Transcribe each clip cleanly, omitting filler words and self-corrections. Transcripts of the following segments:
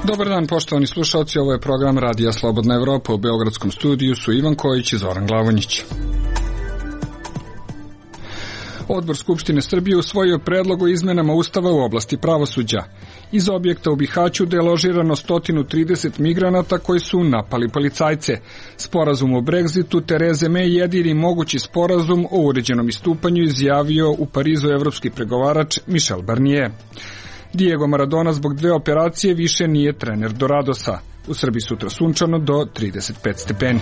Dobar dan, poštovani slušalci, ovo je program Radija Slobodna Evropa. U beogradskom studiju su Ivan Kojić i Zoran Glavonjić. Odbor Skupštine Srbije usvojio predlog o izmenama Ustava u oblasti pravosuđa. Iz objekta u Bihaću deložirano 130 migranata koji su napali policajce. Sporazum o Brexitu Tereze May jedini mogući sporazum o uređenom istupanju izjavio u Parizu evropski pregovarač Michel Barnier. Diego Maradona zbog 2 operacije više nije trener Doradosa. U Srbiji sutra sunčano do 35 stepeni.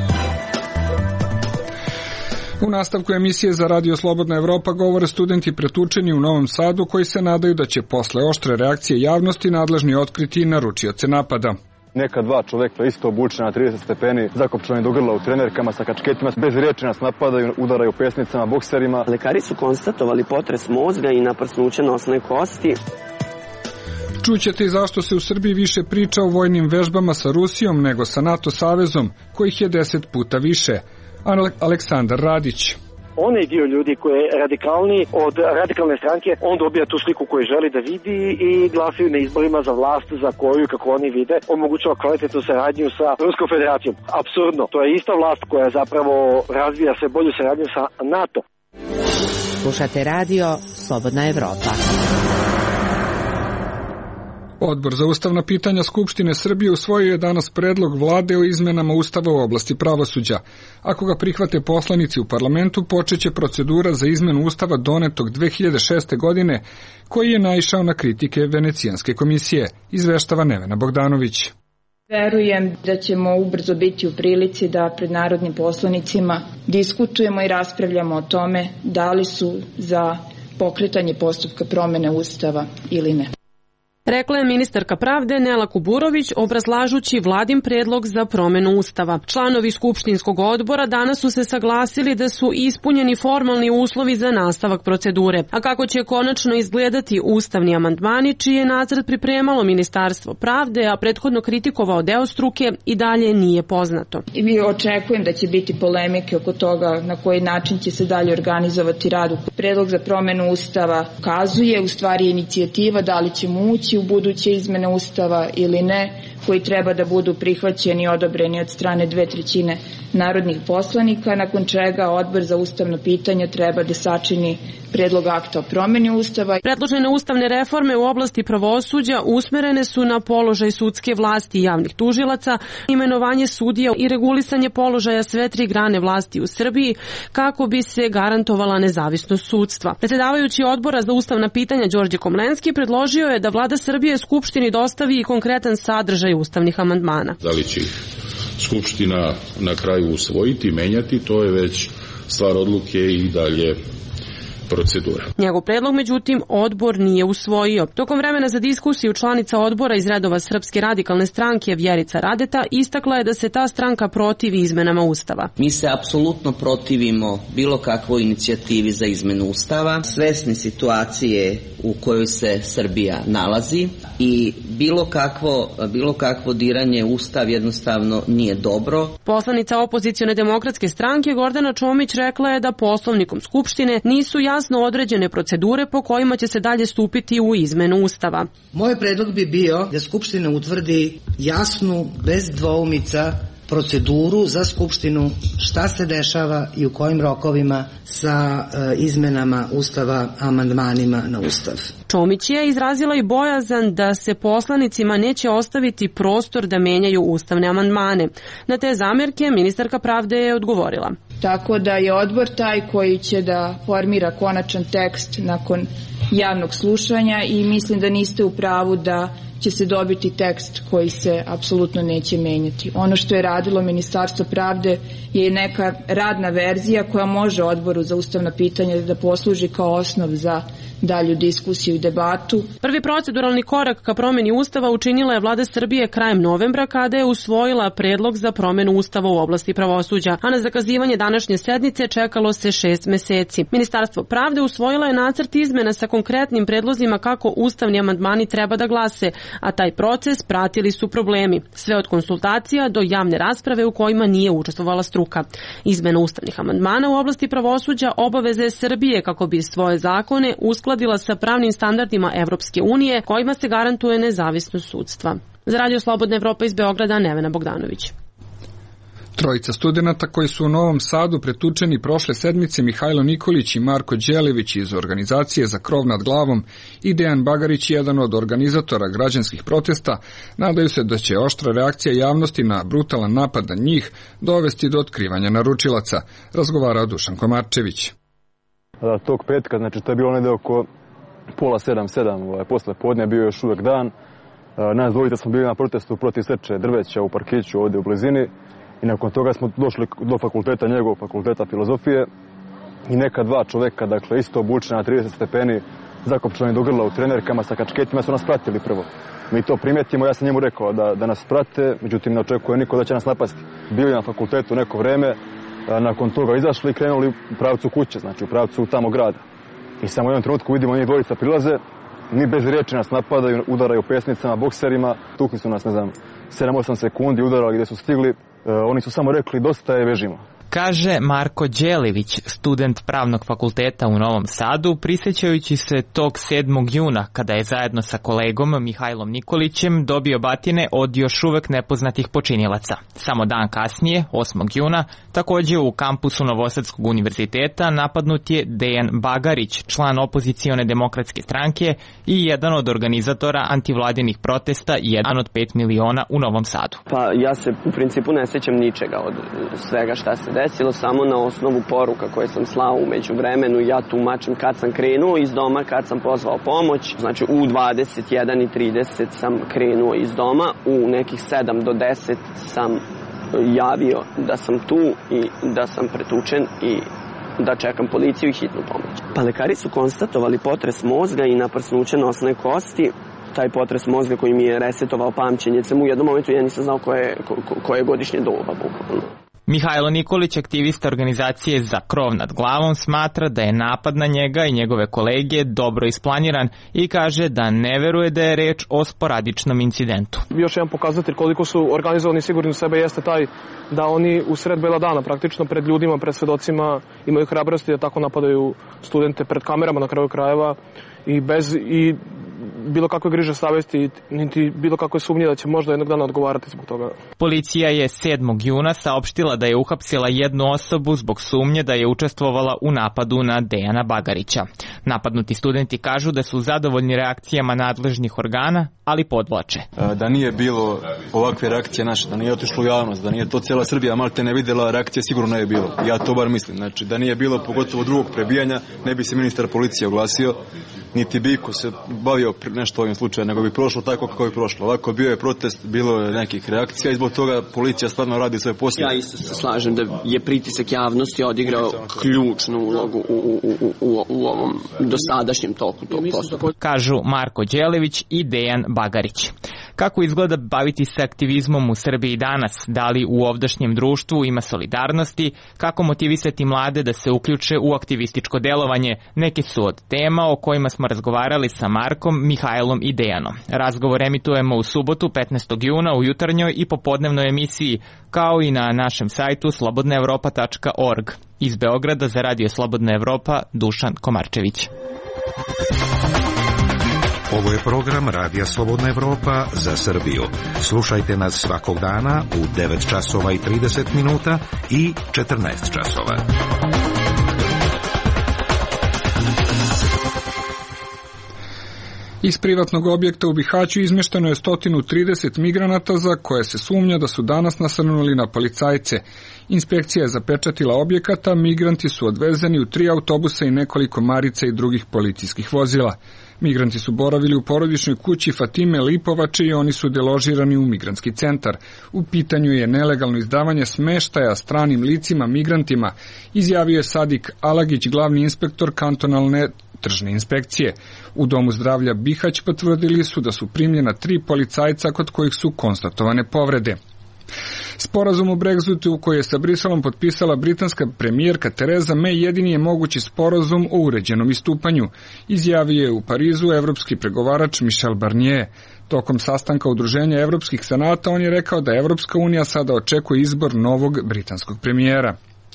U nastavku emisije za Radio Slobodna Evropa govore studenti pretučeni u Novom Sadu koji se nadaju da će posle oštre reakcije javnosti nadležni otkriti naručioce napada. Neka 2 čoveka isto obučena na 30 stepeni, zakopčani do grla u trenerkama sa kačketima, bez riječi nas napadaju, udaraju pesnicama, bokserima. Lekari su konstatovali potres mozga i naprsnuće nosne kosti. Čućete i zašto se u Srbiji više priča o vojnim vežbama sa Rusijom nego sa NATO savezom, kojih je 10 puta više. Aleksandar Radić. Onaj dio ljudi koji je radikalni od radikalne stranke, on dobija tu sliku koju želi da vidi i glasaju na izborima za vlast za koju, kako oni vide, omogućava kvalitetnu saradnju sa Ruskom federacijom. Apsurdno, to je ista vlast koja zapravo razvija sve bolju saradnju sa NATO. Slušate radio Slobodna Evropa. Odbor za ustavna pitanja Skupštine Srbije usvojio je danas predlog vlade o izmenama Ustava u oblasti pravosuđa. Ako ga prihvate poslanici u parlamentu, počeće procedura za izmenu Ustava donetog 2006. godine, koji je naišao na kritike Venecijanske komisije, izveštava Nevena Bogdanović. Verujem da ćemo ubrzo biti u prilici da pred narodnim poslanicima diskutujemo i raspravljamo o tome da li su za pokretanje postupka promene Ustava ili ne. Rekla je ministarka pravde Nela Kuburović obrazlažući vladin predlog za promenu Ustava. Članovi Skupštinskog odbora danas su se saglasili da su ispunjeni formalni uslovi za nastavak procedure. A kako će konačno izgledati ustavni amandmani, čiji je nacrt pripremalo Ministarstvo pravde, a prethodno kritikovao deo struke, i dalje nije poznato. I očekujem da će biti polemike oko toga na koji način će se dalje organizovati rad. Predlog za promenu Ustava kazuje, u stvari inicijativa da li ćemo ući u buduće izmene Ustava ili ne, koji treba da budu prihvaćeni i odobreni od strane 2/3 narodnih poslanika, nakon čega Odbor za ustavno pitanje treba da sačini predlog akta o promeni Ustava. Predložene ustavne reforme u oblasti pravosuđa usmerene su na položaj sudske vlasti i javnih tužilaca, imenovanje sudija i regulisanje položaja sve 3 grane vlasti u Srbiji kako bi se garantovala nezavisnost sudstva. Predsjedavajući Odbora za ustavna pitanja Đorđe Komlenski predložio je da Vlada Srbije Skupštini dostavi i konkretan sadržaj ustavnih amandmana. Da li će Skupština na kraju usvojiti, menjati, to je već stvar odluke i dalje procedura. Njegov predlog, međutim, odbor nije usvojio. Tokom vremena za diskusiju članica odbora iz redova Srpske radikalne stranke Vjerica Radeta istakla je da se ta stranka protivi izmenama Ustava. Mi se apsolutno protivimo bilo kakvoj inicijativi za izmenu Ustava, svesni situacije u kojoj se Srbija nalazi i bilo kakvo diranje Ustav jednostavno nije dobro. Poslanica opozicione demokratske stranke Gordana Čomić rekla je da Poslovnikom Skupštine nisu jasno određene procedure po kojima će se dalje stupiti u izmenu Ustava. Moj predlog bi bio da Skupština utvrdi jasnu, bez dvoumica, proceduru za Skupštinu, šta se dešava i u kojim rokovima sa izmenama Ustava, amandmanima na Ustav. Čomić je izrazila i bojazan da se poslanicima neće ostaviti prostor da menjaju ustavne amandmane. Na te zamerke ministarka pravde je odgovorila. Tako da je odbor taj koji će da formira konačan tekst nakon javnog slušanja i mislim da niste u pravu da će se dobiti tekst koji se apsolutno neće menjati. Ono što je radilo Ministarstvo pravde je neka radna verzija koja može Odboru za ustavna pitanja da posluži kao osnov za dalju diskusiju i debatu. Prvi proceduralni korak ka promeni Ustava učinila je Vlada Srbije krajem novembra kada je usvojila predlog za promenu Ustava u oblasti pravosuđa, a na zakazivanje današnje sednice čekalo se 6 meseci. Ministarstvo pravde usvojilo je nacrt izmena sa konkretnim predlozima kako ustavni amandmani treba da glase, a taj proces pratili su problemi, sve od konsultacija do javne rasprave u kojima nije učestvovala struka. Izmena ustavnih amandmana u oblasti pravosuđa obaveze Srbije kako bi svoje zakone uskladila sa pravnim standardima Evropske unije kojima se garantuje nezavisnost sudstva. Za Radio Slobodna Evropa iz Beograda, Nevena Bogdanović. Trojica studenata koji su u Novom Sadu pretučeni prošle sedmice, Mihajlo Nikolić i Marko Đelević iz organizacije Za krov nad glavom i Dejan Bagarić, jedan od organizatora građanskih protesta, nadaju se da će oštra reakcija javnosti na brutalan napad na njih dovesti do otkrivanja naručilaca, razgovarao Dušan Komarčević. Tog petka, znači to je bilo negde oko 6:30, posle podne, bio još uvek dan. Nas dvojica smo bili na protestu protiv seče drveća u parkiću ovde u blizini. I nakon toga smo došli do fakulteta, njegovog fakulteta filozofije i neka dva čoveka, dakle isto obučena na 30 stepeni, zakopčani do grla u trenerkama sa kačketima, su nas pratili prvo. Mi to primetimo, ja sam njemu rekao da nas prate, međutim ne očekuje niko da će nas napasti. Bili na fakultetu neko vreme, nakon toga izašli i krenuli u pravcu kuće, znači u pravcu tamo grada. I samo u jednom trenutku vidimo njih dvojica prilaze, ni bez riječi nas napadaju, udaraju pesnicama, bokserima, tukli su nas, ne znam, 7-8 sekundi, udarali gdje su stigli. Oni su samo rekli dosta je, vežimo. Kaže Marko Đelević, student Pravnog fakulteta u Novom Sadu, prisjećajući se tog 7. juna kada je zajedno sa kolegom Mihajlom Nikolićem dobio batine od još uvek nepoznatih počinilaca. Samo dan kasnije, 8. juna, također u kampusu Novosadskog univerziteta napadnut je Dejan Bagarić, član opozicione demokratske stranke i jedan od organizatora antivladinih protesta i jedan od 5 miliona u Novom Sadu. Pa ja se u principu ne sjećam ničega od svega šta se desilo, samo na osnovu poruka koje sam slao umeđu vremenu. Ja tumačim kad sam krenuo iz doma, kad sam pozvao pomoć. Znači u 21:30 sam krenuo iz doma, u nekih 7 do 10 sam javio da sam tu i da sam pretučen i da čekam policiju i hitnu pomoć. Pa lekari su konstatovali potres mozga i naprsnuće nosne kosti. Taj potres mozga koji mi je resetovao pamćenje, u jednom momentu ja nisam znao koje je godišnje doba bukvalno. Mihajlo Nikolić, aktivista organizacije Za krov nad glavom, smatra da je napad na njega i njegove kolege dobro isplaniran i kaže da ne veruje da je reč o sporadičnom incidentu. Još jedan pokazatelj koliko su organizovani i sigurni u sebe jeste taj da oni u sred bela dana, praktično pred ljudima, pred svedocima, imaju hrabrosti da tako napadaju studente pred kamerama na kraju krajeva i bez bilo kakve griže savesti, niti bilo kakve sumnje da će možda jednog dana odgovarati zbog toga. Policija je 7. juna saopštila da je uhapsila jednu osobu zbog sumnje da je učestvovala u napadu na Dejana Bagarića. Napadnuti studenti kažu da su zadovoljni reakcijama nadležnih organa, ali podvlače. Da nije bilo ovakve reakcije naše, da nije otišlo u javnost, da nije to cijela Srbija malte ne vidjela, reakcije sigurno ne bi bilo. Ja to bar mislim. Znači, da nije bilo pogotovo drugog prebijanja, ne bi se ministar policije oglasio, niti bi ko se bavio nešto ovim slučajem, nego bi prošlo tako kako bi prošlo. Ovako bio je protest, bilo je nekih reakcija i zbog toga policija stvarno radi svoje posle. Ja isto se slažem da je pritisak javnosti odigrao ključnu ulogu u ovom dosadašnjem toku tog postupka. Kažu Marko Đelević i Dejan Bagarić. Kako izgleda baviti se aktivizmom u Srbiji danas? Da li u ovdašnjem društvu ima solidarnosti? Kako motivisati mlade da se uključe u aktivističko delovanje? Neke su od tema o kojima smo razgovarali sa Markom, Mihajlom i Dejanom. Razgovor emitujemo u subotu 15. juna u jutarnjoj i popodnevnoj emisiji, kao i na našem sajtu slobodnaevropa.org. Iz Beograda za Radio Slobodna Evropa, Dušan Komarčević. Ovo je program Radija Slobodna Evropa za Srbiju. Slušajte nas svakog dana u 9 časova i 30 minuta i 14 časova. Iz privatnog objekta u Bihaću izmešteno je 130 migranata za koje se sumnja da su danas nasrnuli na policajce. Inspekcija je zapečatila objekata, migranti su odvezeni u 3 autobusa i nekoliko marica i drugih policijskih vozila. Migranti su boravili u porodičnoj kući Fatime Lipovače i oni su deložirani u migrantski centar. U pitanju je nelegalno izdavanje smeštaja stranim licima migrantima, izjavio je Sadik Alagić, glavni inspektor kantonalne tržne inspekcije. U Domu zdravlja Bihać potvrdili su da su primljena 3 policajca kod kojih su konstatovane povrede. Sporazum o Brexitu koji je sa Briselom potpisala britanska premijerka Tereza May jedini je mogući sporazum o uređenom istupanju, izjavio je u Parizu evropski pregovarač Michel Barnier. Tokom sastanka Udruženja evropskih senata on je rekao da Evropska unija sada očekuje izbor novog britanskog premijera.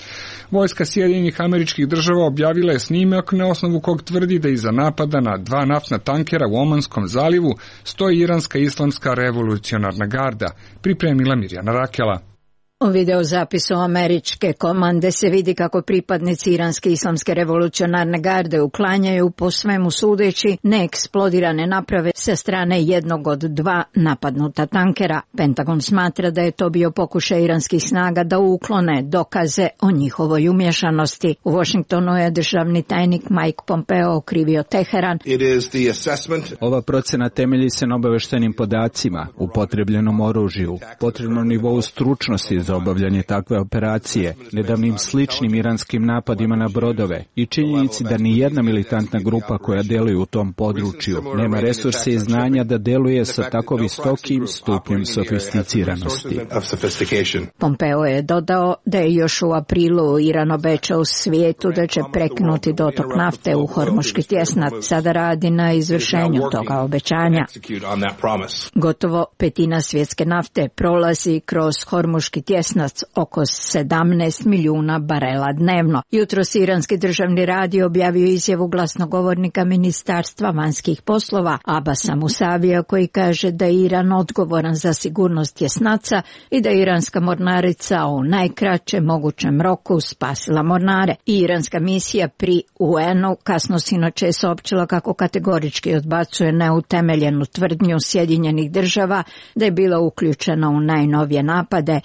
Vojska Sjedinjenih Američkih Država objavila je snimak na osnovu kog tvrdi da iza napada na 2 naftna tankera u Omanskom zalivu stoji iranska islamska revolucionarna garda, pripremila Mirjana Rakela. U videozapisu američke komande se vidi kako pripadnici iranske islamske revolucionarne garde uklanjaju po svemu sudeći neeksplodirane naprave sa strane jednog od 2 napadnuta tankera. Pentagon smatra da je to bio pokušaj iranskih snaga da uklone dokaze o njihovoj umješanosti. U Washingtonu je državni tajnik Mike Pompeo okrivio Teheran. Ova procena temelji se na obaveštenim podacima, upotrebljenom oružju, potrebnom nivou stručnosti za obavljanje takve operacije, nedavnim sličnim iranskim napadima na brodove i činjenici da ni jedna militantna grupa koja deluje u tom području nema resurse i znanja da deluje sa tako visokim stupnjem sofisticiranosti. Pompeo je dodao da je još u aprilu Iran obećao svijetu da će prekinuti dotok nafte u Hormuški tjesnac. Sada radi na izvršenju toga obećanja. Gotovo 1/5 svjetske nafte prolazi kroz Hormuški tjesnac, oko 17 milijuna barela dnevno. Jutros iranski državni radio objavio izjavu glasnogovornika Ministarstva vanjskih poslova Abasa Musavija, koji kaže da je Iran odgovoran za sigurnost tjesnaca i da je iranska mornarica u najkraćem mogućem roku spasila mornare. Iranska misija pri UN-u kasno sinoć je saopćila kako kategorički odbacuje neutemeljenu tvrdnju Sjedinjenih Država da je bila uključena u najnovije napade.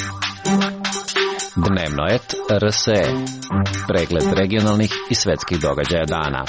Dnevnoet RSE. Pregled regionalnih i svetskih događaja dana.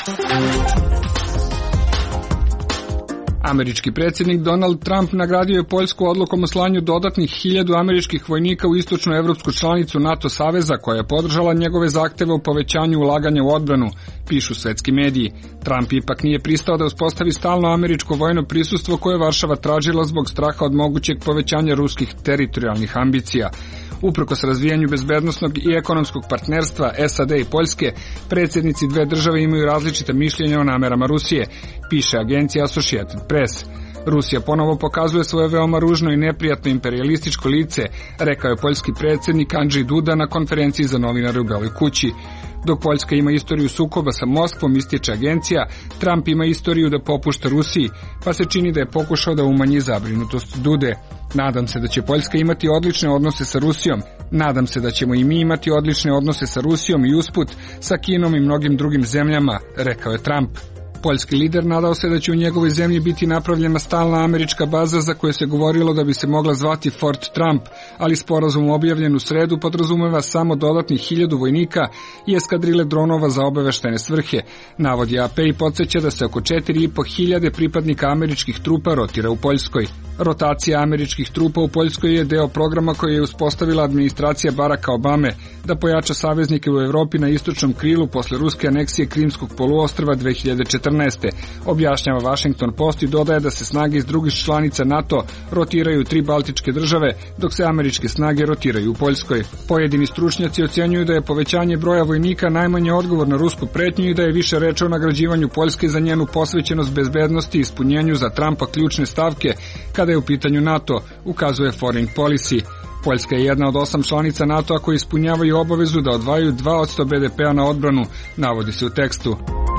Američki predsjednik Donald Trump nagradio je Poljsku odlukom o slanju dodatnih 1000 američkih vojnika u istočnu evropsku članicu NATO saveza koja je podržala njegove zahteve o povećanju ulaganja u odbranu, pišu svetski mediji. Trump ipak nije pristao da uspostavi stalno američko vojno prisustvo koje je Varšava tražila zbog straha od mogućeg povećanja ruskih teritorijalnih ambicija. Uprkos razvijanju bezbednosnog i ekonomskog partnerstva SAD i Poljske, predsjednici 2 države imaju različite mišljenja o namerama Rusije, piše agencija Associated Press. Rusija ponovo pokazuje svoje veoma ružno i neprijatno imperijalističko lice, rekao je poljski predsjednik Andrzej Duda na konferenciji za novinare u Beloj kući. Dok Poljska ima istoriju sukoba sa Moskvom, ističe agencija, Trump ima istoriju da popušta Rusiji, pa se čini da je pokušao da umanji zabrinutost Dude. Nadam se da će Poljska imati odlične odnose sa Rusijom. Nadam se da ćemo i mi imati odlične odnose sa Rusijom i usput sa Kinom i mnogim drugim zemljama, rekao je Trump. Poljski lider nadao se da će u njegovoj zemlji biti napravljena stalna američka baza za koju se govorilo da bi se mogla zvati Fort Trump, ali sporazum objavljen u sredu podrazumeva samo dodatnih 1000 vojnika i eskadrile dronova za obaveštene svrhe, navodi AP i podsjeća da se oko 4500 pripadnika američkih trupa rotira u Poljskoj. Rotacija američkih trupa u Poljskoj je deo programa koji je uspostavila administracija Baracka Obame da pojača saveznike u Evropi na istočnom krilu posle ruske aneksije Krimskog poluostrva 2014. Objašnjava Washington Post i dodaje da se snage iz drugih članica NATO rotiraju u 3 baltičke države, dok se američke snage rotiraju u Poljskoj. Pojedini stručnjaci ocjenjuju da je povećanje broja vojnika najmanje odgovor na rusku pretnju i da je više reč o nagrađivanju Poljske za njenu posvećenost bezbednosti i ispunjenju za Trumpa ključne stavke kada je u pitanju NATO, ukazuje Foreign Policy. Poljska je jedna od 8 članica NATO-a koji ispunjavaju obavezu da odvajaju 2% BDP-a na odbranu, navodi se u tekstu.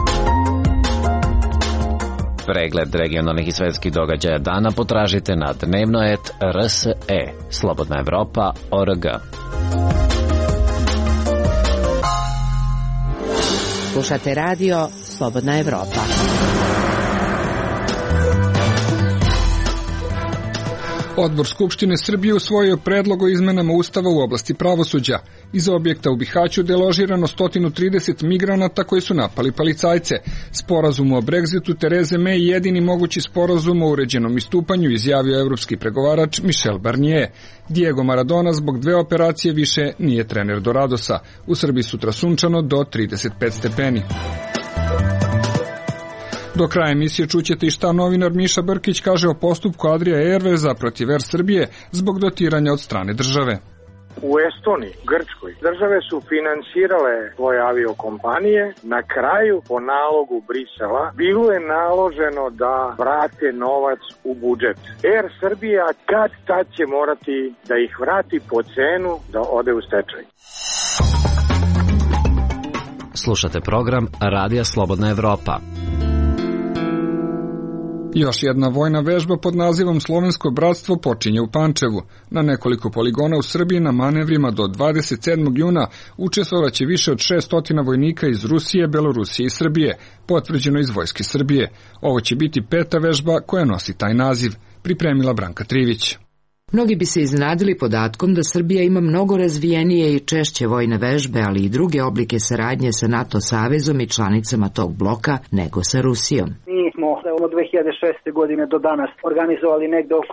Pregled regionalnih i svetskih događaja dana potražite na Dnevnoet RSE, Slobodna Evropa.org. Slušate radio Slobodna Evropa. Odbor Skupštine Srbije usvojio predlog o izmenama Ustava u oblasti pravosuđa. Iz objekta u Bihaću deložirano 130 migranata koji su napali policajce. Sporazum o Brexitu Tereze May jedini mogući sporazum o uređenom istupanju, izjavio evropski pregovarač Michel Barnier. Diego Maradona zbog 2 operacije više nije trener Doradosa. U Srbiji sutra sunčano do 35 stepeni. Do kraja emisije čućete i šta novinar Miša Brkić kaže o postupku Adria Airwaysa protiv Air Srbije zbog dotiranja od strane države. U Estoniji, Grčkoj, države su finansirale svoje aviokompanije. Na kraju, po nalogu Brisela, bilo je naloženo da vrate novac u budžet. Air Srbija kad će morati da ih vrati po cenu da ode u stečaj. Slušate program Radija Slobodna Evropa. Još jedna vojna vežba pod nazivom Slovensko bratstvo počinje u Pančevu. Na nekoliko poligona u Srbiji na manevrima do 27. juna učestvovaće više od 600 vojnika iz Rusije, Belorusije i Srbije, potvrđeno iz Vojske Srbije. Ovo će biti 5. vežba koja nosi taj naziv, pripremila Branka Trivić. Mnogi bi se iznenadili podatkom da Srbija ima mnogo razvijenije i češće vojne vežbe, ali i druge oblike saradnje sa NATO savezom i članicama tog bloka nego sa Rusijom. Mi smo od 2006. godine do danas organizovali negde oko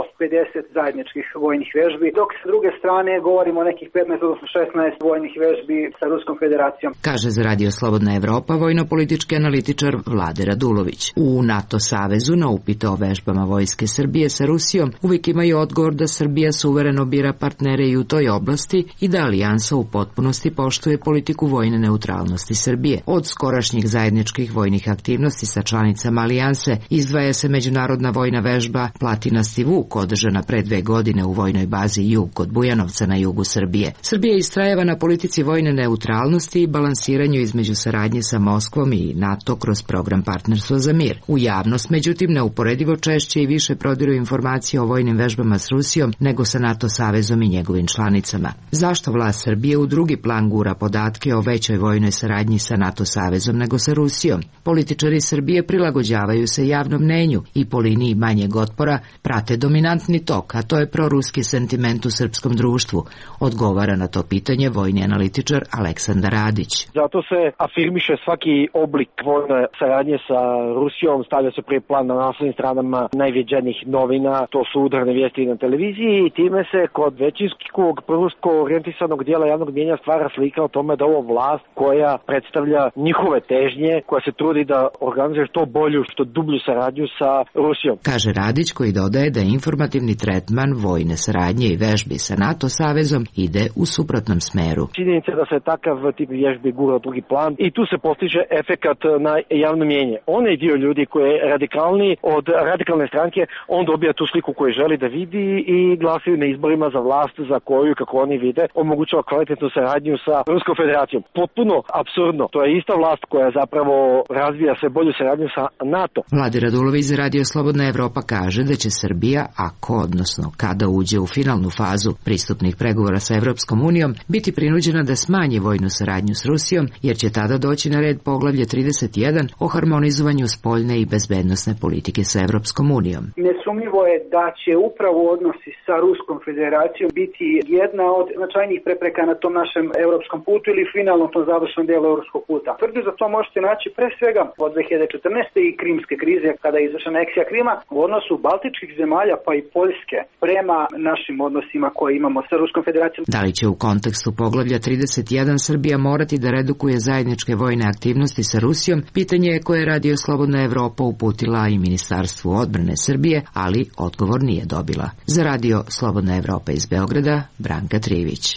150 zajedničkih vojnih vežbi, dok s druge strane govorimo o nekih 15 odnosno 16 vojnih vežbi sa Ruskom federacijom. Kaže za Radio Slobodna Evropa vojno-politički analitičar Vlade Radulović. U NATO savezu na upite o vežbama Vojske Srbije sa Rusijom uvijek imaju odgovor da Srbija suvereno bira partnere i u toj oblasti i da alijansa u potpunosti poštuje politiku vojne neutralnosti Srbije. Od skorašnjih zajedničkih vojnih aktivnosti sa članicama alijanse izdvaja se međunarodna vojna vežba Platinasti Vuk, održana pre 2 godine u vojnoj bazi Jug kod Bujanovca na jugu Srbije. Srbija istrajeva na politici vojne neutralnosti i balansiranju između saradnje sa Moskvom i NATO kroz program Partnerstvo za mir. U javnost, međutim, neuporedivo češće i više prodiru informacije o vojnim vežbama s Rusijom nego sa NATO savezom i njegovim članicama. Zašto vlast Srbije u drugi plan gura podatke o većoj vojnoj saradnji sa NATO savezom nego sa Rusijom? Političari Srbije prilagođavaju se javnom mnenju i po liniji manjeg otpora prate dominantni tok, a to je proruski sentiment u srpskom društvu, odgovara na to pitanje vojni analitičar Aleksandar Radić. Zato se afirmiše svaki oblik vojne saradnje sa Rusijom, stavlja se prije plan na naslovnim stranama najviđenijih novina, to su udarne vijesti na televiziji, i time se kod većinskog prorusko orijentisanog dijela javnog mnijenja stvara slika o tome da ovo vlast koja predstavlja njihove težnje, koja se trudi da organizuje što bolju, što dublju saradnju sa Rusijom. Kaže Radić, koji dodaje da informativni tretman vojne saradnje i vežbi sa NATO savezom ide u suprotnom smeru. Činjenica da se takav tip vježbi gura u drugi plan i tu se postiže efekat na javno mnijenje. Onaj dio ljudi koji je radikalni od radikalne stranke, on dobija tu sliku koju želi da vidi i glasaju na izborima za vlast za koju, kako oni vide, omogućava kvalitetnu saradnju sa Ruskom federacijom. Potpuno apsurdno. To je ista vlast koja zapravo razvija sve bolju saradnju sa NATO. Vlade Radulović za Radio Slobodna Evropa kaže da će Srbija, ako odnosno kada uđe u finalnu fazu pristupnih pregovora sa Evropskom unijom, biti prinuđena da smanji vojnu saradnju s Rusijom, jer će tada doći na red poglavlje 31 o harmonizovanju spoljne i bezbednosne politike sa Evropskom unijom. Nesumnjivo je da će upravo odnosi sa Ruskom federacijom biti jedna od značajnijih prepreka na tom našem evropskom putu ili finalnom tom završnom delu evropskog puta. Tvrdu za to možete naći pre svega od 2014. i krimske krize, kada je izvršena aneksija Krima, u odnosu baltičkih zemalja pa i Poljske prema našim odnosima koje imamo sa Ruskom federacijom. Da li će u kontekstu poglavlja 31 Srbija morati da redukuje zajedničke vojne aktivnosti sa Rusijom, pitanje je koje je Radio Slobodna Evropa uputila i Ministarstvu odbrane Srbije, ali odgovor nije dobila. Za Radio Slobodna Evropa iz Beograda, Branka Trivić.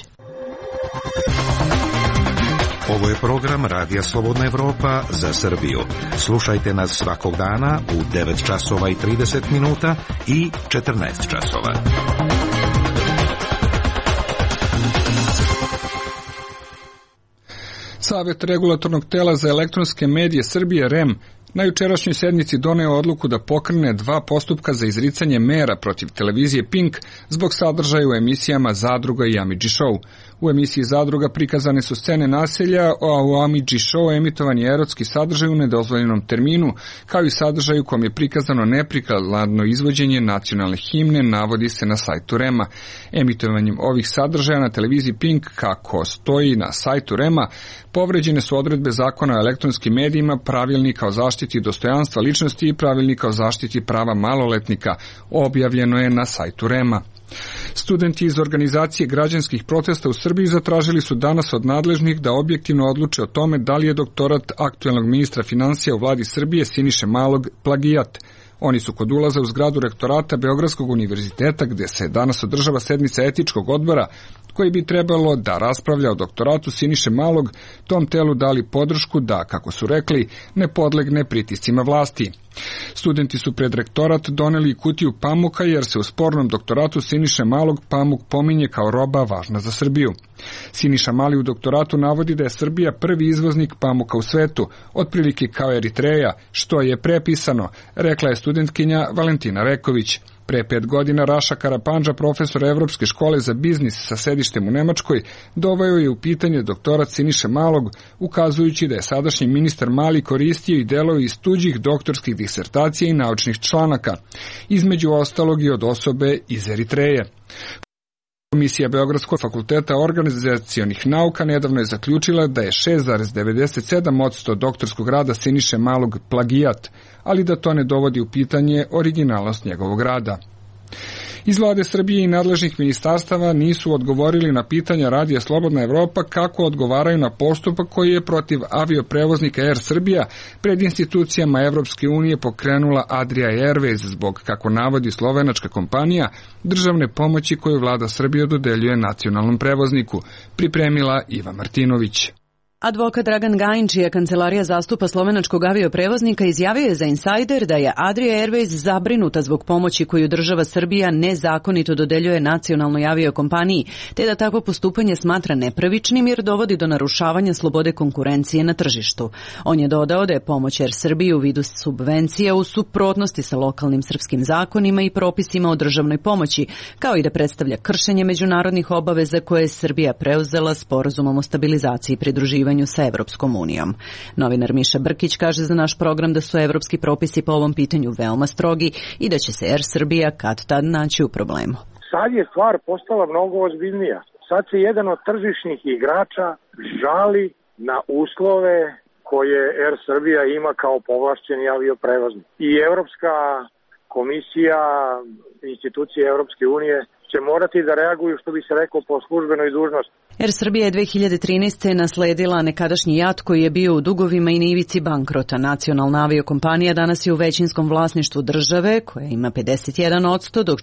Ovo je program Radija Slobodna Evropa za Srbiju. Slušajte nas svakog dana u 9 časova i 30 minuta i 14 časova. Savet regulatornog tela za elektronske medije Srbije REM na jučerašnjoj sednici doneo odluku da pokrene 2 postupka za izricanje mera protiv televizije Pink zbog sadržaja u emisijama Zadruga i Amidži Show. U emisiji Zadruga prikazane su scene nasilja, a u Amidži Show emitovan je erotski sadržaj u nedozvoljenom terminu, kao i sadržaj u kom je prikazano neprikladno izvođenje nacionalne himne, navodi se na sajtu REM-a. Emitovanjem ovih sadržaja na televiziji Pink, kako stoji na sajtu REM-a, povređene su odredbe Zakona o elektronskim medijima, Pravilnika o zaštiti dostojanstva ličnosti i Pravilnika o zaštiti prava maloletnika, objavljeno je na sajtu REM-a. Studenti iz organizacije građanskih protesta u Srbiji zatražili su danas od nadležnih da objektivno odluče o tome da li je doktorat aktuelnog ministra finansija u vladi Srbije Siniše Malog plagijat. Oni su kod ulaza u zgradu rektorata Beogradskog univerziteta, gde se danas održava sednica etičkog odbora, koji bi trebalo da raspravlja o doktoratu Siniše Malog, tom telu dali podršku da, kako su rekli, ne podlegne pritiscima vlasti. Studenti su pred rektorat doneli kutiju pamuka jer se u spornom doktoratu Siniše Malog pamuk pominje kao roba važna za Srbiju. Siniša Mali u doktoratu navodi da je Srbija prvi izvoznik pamuka u svetu, otprilike kao Eritreja, što je prepisano, rekla je studentkinja Valentina Veković. Pre 5 godina Raša Karapandža, profesor Evropske škole za biznis sa sedištem u Nemačkoj, doveo je u pitanje doktorat Siniše Malog, ukazujući da je sadašnji ministar Mali koristio i delove iz tuđih doktorskih disertacija i naučnih članaka, između ostalog i od osobe iz Eritreje. Komisija Beogradskog fakulteta organizacionih nauka nedavno je zaključila da je 6,97% doktorskog rada Siniše Malog plagijat, ali da to ne dovodi u pitanje originalnost njegovog rada. Iz vlade Srbije i nadležnih ministarstava nisu odgovorili na pitanja Radija Slobodna Evropa kako odgovaraju na postupak koji je protiv avioprevoznika Air Srbija pred institucijama Evropske unije pokrenula Adria Airways zbog, kako navodi slovenačka kompanija, državne pomoći koju vlada Srbije dodeljuje nacionalnom prevozniku, pripremila Iva Martinović. Advokat Dragan Gajin, čija kancelarija zastupa slovenačkog avioprevoznika, izjavio je za Insider da je Adria Airways zabrinuta zbog pomoći koju država Srbija nezakonito dodeljuje nacionalnoj aviokompaniji, te da takvo postupanje smatra nepravičnim jer dovodi do narušavanja slobode konkurencije na tržištu. On je dodao da je pomoć Air Srbiji u vidu subvencija u suprotnosti sa lokalnim srpskim zakonima i propisima o državnoj pomoći, kao i da predstavlja kršenje međunarodnih obaveza koje je Srbija preuzela sporazumom o stabilizaciji i pridruživanju sa Evropskom unijom. Novinar Miša Brkić kaže za naš program da su evropski propisi po ovom pitanju veoma strogi i da će se Air Srbija kad-tad naći u problemu. Sad je stvar postala mnogo ozbiljnija. Sad se jedan od tržišnih igrača žali na uslove koje Air Srbija ima kao povlašćeni avioprevoznik. I Evropska komisija, institucije Evropske unije će morati da reaguju, što bi se rekao, po službenoj dužnosti. Air Srbija je 2013. nasledila nekadašnji JAT koji je bio u dugovima i na ivici bankrota. Nacionalna aviokompanija danas je u većinskom vlasništvu države, koja ima 51%, dok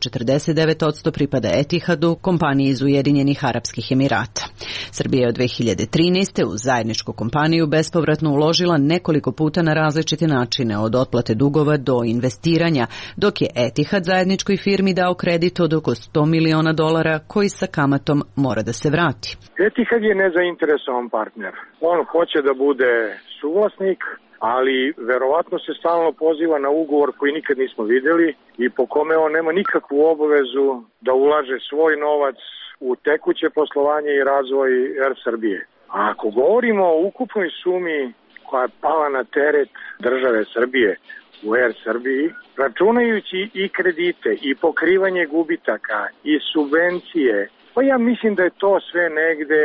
49% pripada Etihadu, kompaniji iz Ujedinjenih Arapskih Emirata. Srbija je od 2013. u zajedničku kompaniju bespovratno uložila nekoliko puta na različite načine, od otplate dugova do investiranja, dok je Etihad zajedničkoj firmi dao kredit od oko $100 miliona koji sa kamatom mora da se vrati. Etihad je nezainteresovan partner. On hoće da bude suvlasnik, ali verovatno se stalno poziva na ugovor koji nikad nismo videli i po kome on nema nikakvu obavezu da ulaže svoj novac u tekuće poslovanje i razvoj Air Srbije. A ako govorimo o ukupnoj sumi koja je pala na teret države Srbije u Air Srbiji, računajući i kredite i pokrivanje gubitaka i subvencije, pa ja mislim da je to sve negde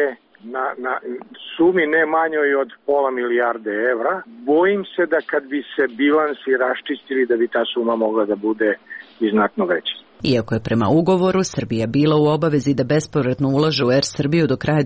na sumi ne manjoj od $500 milijarde. Bojim se da kad bi se bilansi raščistili da bi ta suma mogla da bude i znatno veća. Iako je prema ugovoru Srbija bila u obavezi da bespovratno ulaže u Air Srbiju do kraja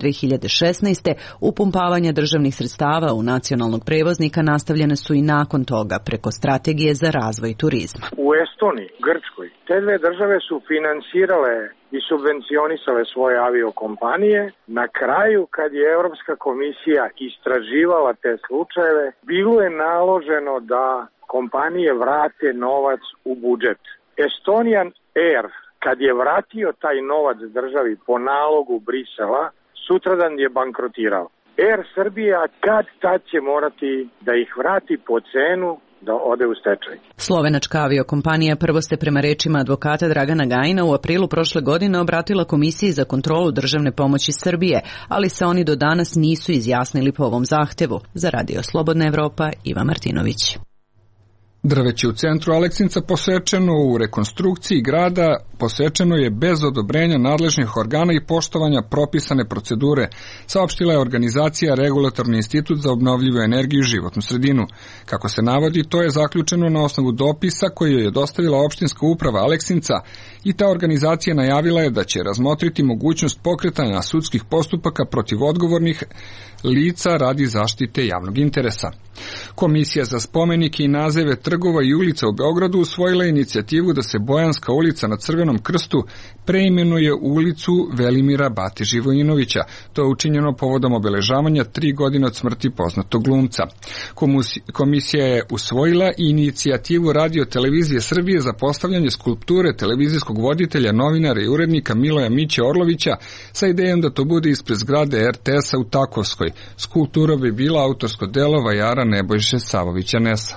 2016. upumpavanja državnih sredstava u nacionalnog prevoznika nastavljene su i nakon toga preko strategije za razvoj turizma. U Estoniji, Grčkoj, te dve države su finansirale i subvencionisale svoje aviokompanije. Na kraju, kad je Evropska komisija istraživala te slučajeve, bilo je naloženo da kompanije vrate novac u budžet. Estonian Air, kad je vratio taj novac državi po nalogu Brisela, sutradan je bankrotirao. Air Srbija tad će morati da ih vrati po cenu da ode u stečaj. Slovenačka aviokompanija prvo se prema rečima advokata Dragana Gajina u aprilu prošle godine obratila Komisiji za kontrolu državne pomoći Srbije, ali se oni do danas nisu izjasnili po ovom zahtevu. Za Radio Slobodna Evropa, Iva Martinović. Drveće u centru Aleksinca posečeno u rekonstrukciji grada, posečeno je bez odobrenja nadležnih organa i poštovanja propisane procedure, saopštila je organizacija Regulatorni institut za obnovljivu energiju i životnu sredinu. Kako se navodi, to je zaključeno na osnovu dopisa koji je dostavila opštinska uprava Aleksinca i ta organizacija najavila je da će razmotriti mogućnost pokretanja sudskih postupaka protiv odgovornih lica radi zaštite javnog interesa. Komisija za spomenike i nazeve trgova i ulica u Beogradu usvojila inicijativu da se Bojanska ulica na Crvenom Crvenom krstu preimenuje ulicu Velimira Bati Živojinovića. To je učinjeno povodom obeležavanja 3 godine od smrti poznatog glumca. Komisija je usvojila i inicijativu Radio televizije Srbije za postavljanje skulpture televizijskog voditelja, novinara i urednika Miloja Miće Orlovića sa idejom da to bude ispred zgrade RTS-a u Takovskoj. Skulptura bi bila autorsko delo vajara Nebojše Savovića Nesa.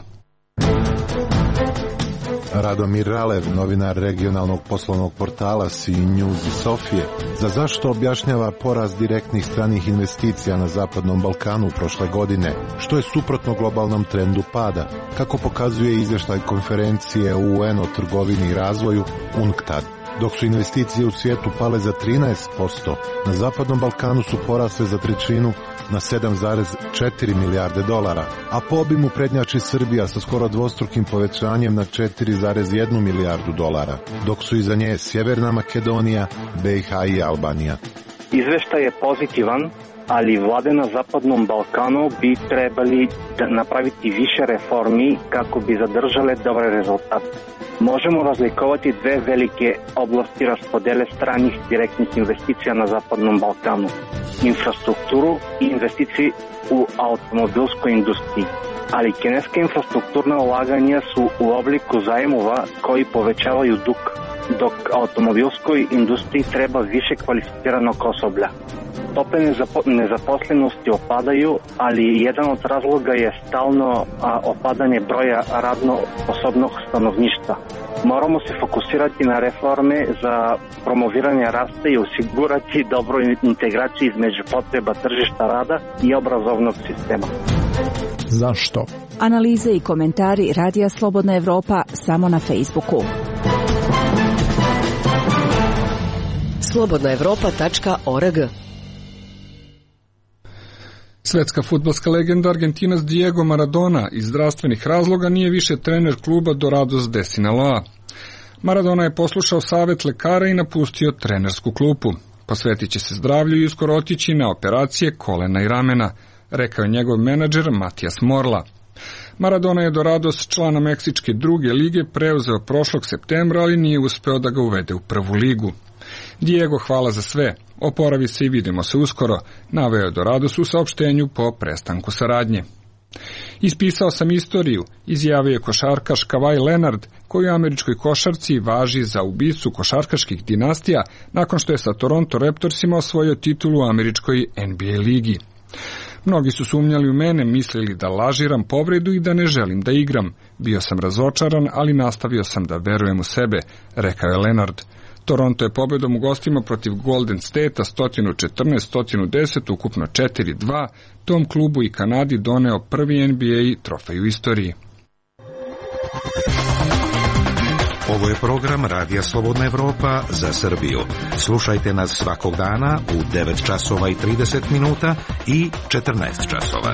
Radomir Ralev, novinar regionalnog poslovnog portala C-News iz Sofije, za zašto objašnjava porast direktnih stranih investicija na Zapadnom Balkanu prošle godine, što je suprotno globalnom trendu pada, kako pokazuje izvještaj konferencije UN o trgovini i razvoju UNCTAD. Dok su investicije u svijetu pale za 13%, na Zapadnom Balkanu su porasle za trećinu na 7,4 milijarde dolara, a po obimu prednjači Srbija sa skoro dvostrukim povećanjem na 4,1 milijardu dolara, dok su iza nje Sjeverna Makedonija, BiH i Albanija. Izveštaj je pozitivan, ali vlade na Zapadnom Balkanu bi trebali napraviti više reformi kako bi zadržale dobre rezultate. Možemo razlikovati dve velike oblasti raspodele stranih direktnih investicija na Zapadnom Balkanu. Infrastrukturu i investicije u automobilskoj industriji. Ali kineska infrastrukturna ulaganja su u obliku zajmova koji povećavaju dug, dok automobilskoj industriji treba više kvalificiranog osoblja. Stope nezaposlenosti opadaju, ali jedan od razloga je stalno opadanje broja radno sposobnog stanovništva. Moramo se fokusirati na reforme za promoviranje rasta i osigurati dobru integraciju između potreba tržišta rada i obrazovnog sistema. Zašto? Analize i komentari Radija Slobodna Evropa samo na Facebooku. slobodnaevropa.org. Svetska fudbalska legenda Argentinac Diego Maradona iz zdravstvenih razloga nije više trener kluba Dorados de Sinaloa. Maradona je poslušao savet lekara i napustio trenersku klupu. Posvetit će se zdravlju i uskoro otići na operacije kolena i ramena, rekao je njegov menadžer Matijas Morla. Maradona je Dorados, člana Meksičke druge lige, preuzeo prošlog septembra, ali nije uspeo da ga uvede u prvu ligu. Diego, hvala za sve. Oporavi se i vidimo se uskoro, naveo je Dorados u saopštenju po prestanku saradnje. Ispisao sam istoriju, izjavio je košarkaš Kawhi Leonard, koji u američkoj košarci važi za ubicu košarkaških dinastija nakon što je sa Toronto Raptorsima osvojio titulu u američkoj NBA ligi. Mnogi su sumnjali u mene, mislili da lažiram povredu i da ne želim da igram. Bio sam razočaran, ali nastavio sam da verujem u sebe, rekao je Leonard. Toronto je pobedom u gostima protiv Golden State-a 114-110, ukupno 4-2, tom klubu i Kanadi doneo prvi NBA trofej u istoriji. Ovo je program Radija Slobodna Evropa za Srbiju. Slušajte nas svakog dana u 9 časova i 30 minuta i 14 časova.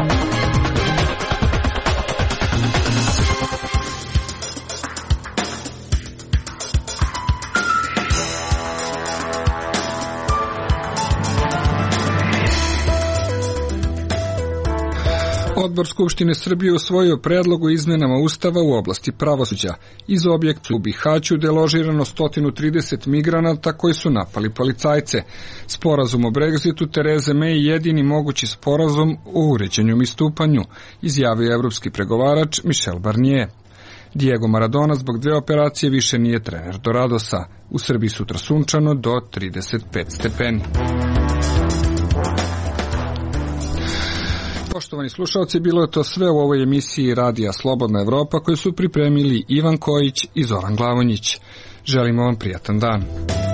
Odbor Skupštine Srbije usvojio predlog o izmenama Ustava u oblasti pravosuđa. Iz objekta u Bihaću deložirano 130 migranata koji su napali policajce. Sporazum o Brexitu Tereze May jedini mogući sporazum o uređenju i stupanju, izjavio evropski pregovarač Michel Barnier. Diego Maradona zbog 2 operacije više nije trener Doradosa. U Srbiji sutra sunčano do 35 stepeni. Poštovani slušalci, bilo je to sve u ovoj emisiji Radija Slobodna Evropa koju su pripremili Ivan Kojić i Zoran Glavonjić. Želimo vam prijatan dan.